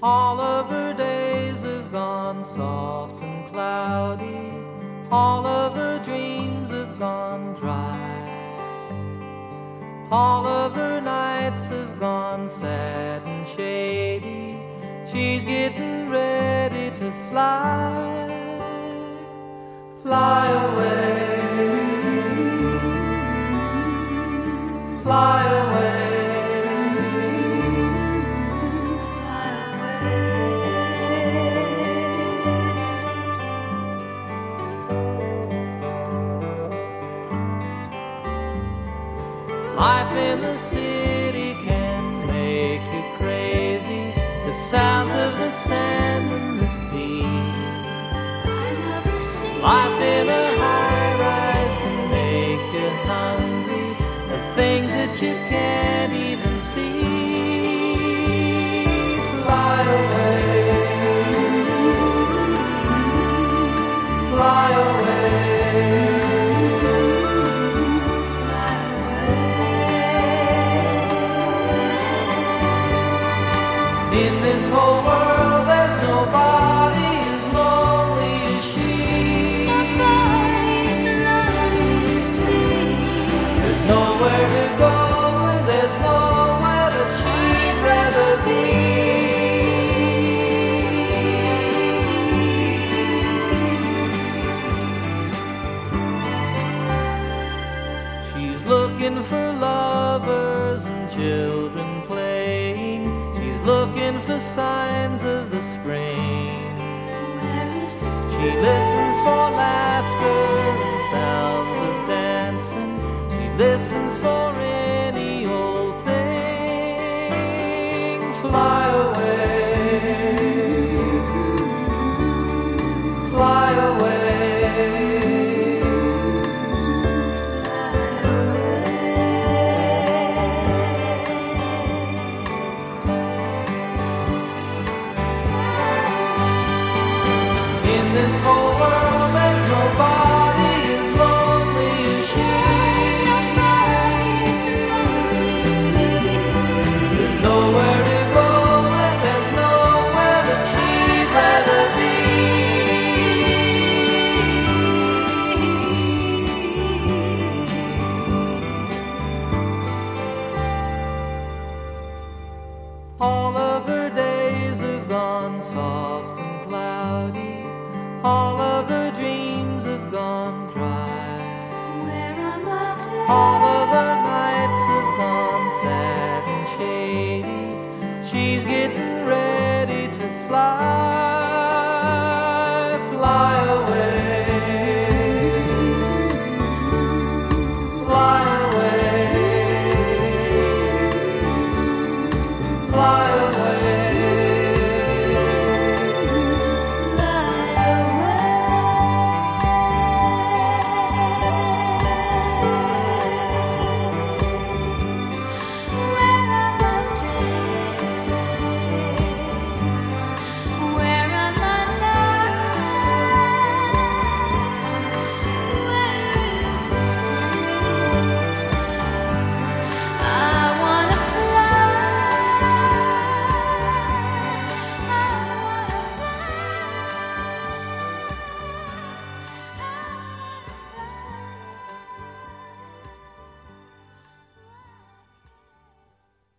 All of her days have gone soft and cloudy. All of her dreams have gone dry. All of her nights have gone sad and shady. She's getting ready to fly. Fly away. Fly away. Life in the city can make you crazy. The sounds of the sand and the sea. I love the sea. Life in a high-rise can make you hungry. The things that you can't even see. Fly away. Fly away. In this whole world there's nobody as lonely as she. Nobody as lonely as me. There's nowhere to go and there's nowhere that she'd rather be. She's looking for lovers and children playing. Looking for signs of the spring. Where is the spring? She listens for laughter and sounds of dancing. She listens for any old thing. Fly away. Fly away. This whole world, there's nobody as lonely as she. Nobody as lonely as me. There's nowhere to go and there's nowhere that she'd rather be. All of her days have gone soft and cloudy. All of her dreams have gone dry. Where are my days? All of her nights have gone sad and shady. She's getting ready to fly.